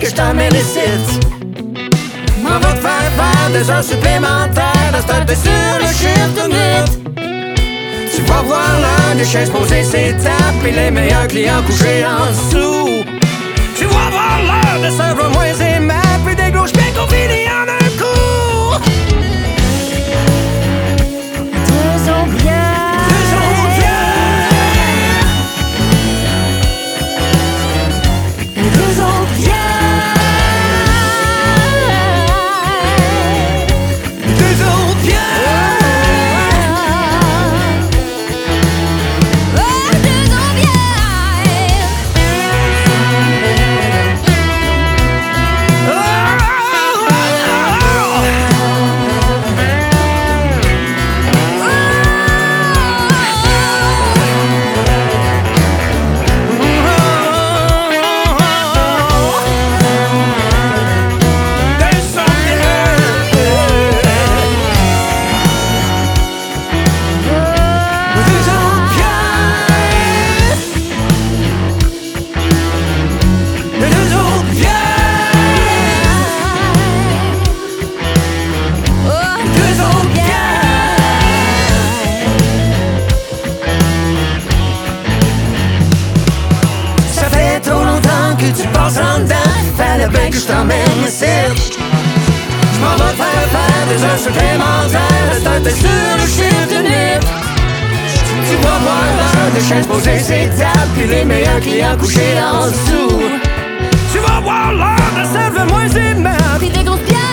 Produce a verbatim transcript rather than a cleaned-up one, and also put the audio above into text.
que je t'emmène ici. M'en va te faire faire des heures supplémentaires. De starter sur le shift de nuit. Tu vas voir l'heure des chaises posées, ses tables et les meilleurs clients couchés en dessous. Tu vas voir l'heure de serveurs moins aimables et des gros ch'piens confinés en un coup. Deux ans bien. Deux ans bien. Deux ans bien. Deux ans bien. Tu passes en dedans, fallait bien que je t'emmène ici. J'm'en vais te faire faire des heures supplémentaires. De starter sur le shift de nuit. Tu vas voir l'heure des chaises posées, ses tables puis les meilleurs clients couchés en dessous. Tu vas voir l'heure de serveurs moins aimables Puis des grosses bières.